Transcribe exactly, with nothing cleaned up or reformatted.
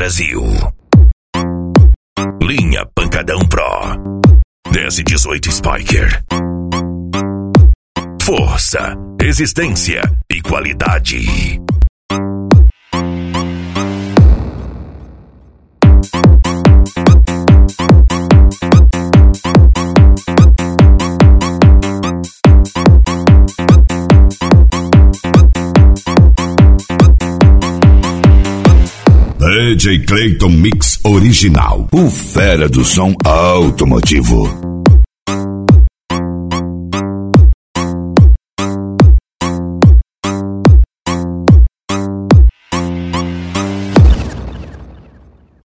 Brasil. Linha Pancadão Pro. dez e dezoito Spiker. Força, resistência e qualidade. D J Clayton Mix Original, o fera do som automotivo.